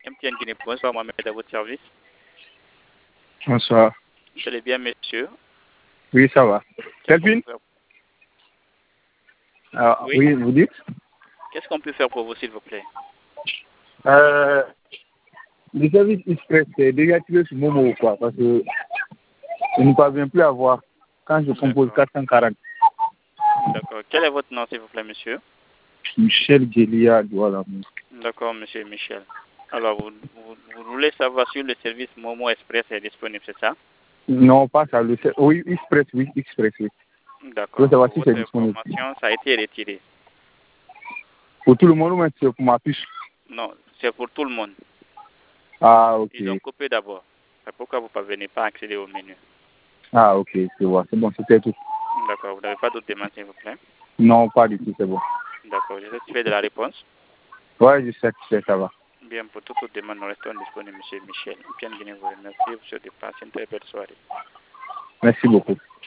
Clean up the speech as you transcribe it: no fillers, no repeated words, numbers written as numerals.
MTN Guinée, bonsoir, Mohamed, à votre service. Bonsoir. Vous allez bien, monsieur? Oui, ça va. Kelvin? Oui, vous dites? Qu'est-ce qu'on peut faire pour vous, s'il vous plaît? Le service express est désactivé sur Momo ou quoi? Parce que je ne parviens plus à voir quand je compose 440. D'accord. Quel est votre nom, s'il vous plaît, monsieur? Michel Gélia, voilà. D'accord, monsieur Michel. Alors, vous voulez savoir si le service Momo Express est disponible, c'est ça? Non, pas ça. Oui, Express, oui. D'accord. Savoir si Votre c'est disponible. information, ça a été retiré. Pour tout le monde ou même c'est pour ma fiche? Non, c'est pour tout le monde. Ah, ok. Ils ont coupé d'abord. C'est pourquoi vous ne parvenez pas à accéder au menu. Ah, ok, je vois. C'est bon, c'était tout. D'accord. Vous n'avez pas d'autres demandes, s'il vous plaît? Non, pas du tout, c'est bon. D'accord. Je suis satisfait de la réponse. Ouais, je sais, ça va. Bien, pour toute autre demande, nous restons disponibles, monsieur Michel. Bien, vous remercie. Vous souhaitez passer une très belle soirée. Merci beaucoup.